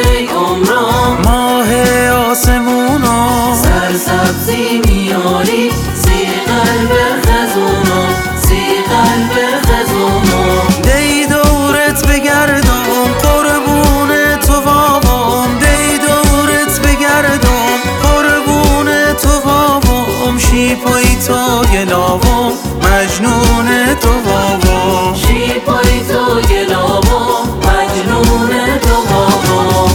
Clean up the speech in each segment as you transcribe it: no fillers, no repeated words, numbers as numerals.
ای عمرم ماه آسمونا سرسبزی میاری سی قلب خزونا سی قلب خزونا دی دورت بگردم قربون تو بابام دی دورت بگردم قربون تو بابام شیپایی تا گلاوم مجنون تو بابام شیپایی تو گلاوم مجنون تو بابام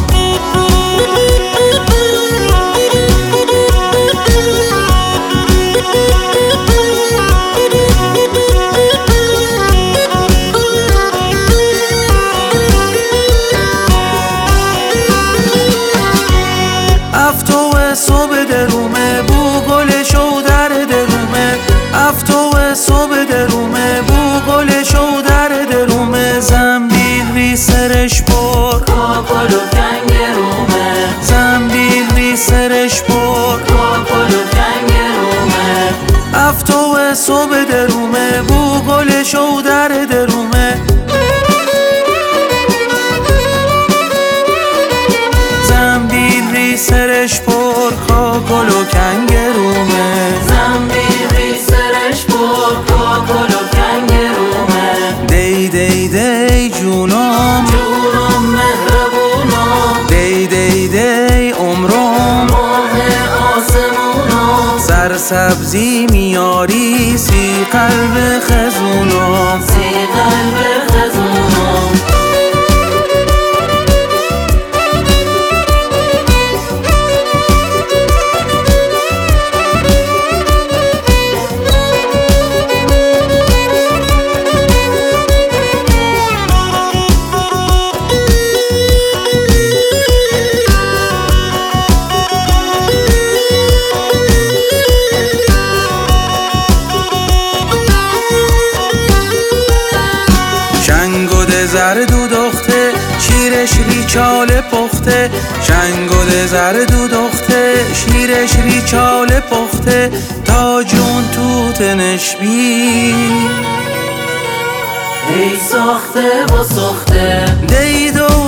افتو صبح درومه بو گل شو در درومه افتو صبح درومه بو گل شو در درومه زنبیل ری سرش بر کاکل و کنگرومه زنبیل ری سرش بر کاکل و کنگرومه افتو صبح درومه بو گل شو در درومه زنبیل ری سرش پر کاکل و کنگرومه زنبیل ری سرش پر کاکل و کنگرومه دی دی دی جونم جونم مهربونم دی دی دی عمرم ماه آسمونم سرسبزی میاری سی قلب خزونم سی قلب خزونم زردو دخته شیرش ریچال پخته شنگل زردو دخته شیرش ریچال پخته تا جون تو تنش بی ای ساخته و ساخته دی دو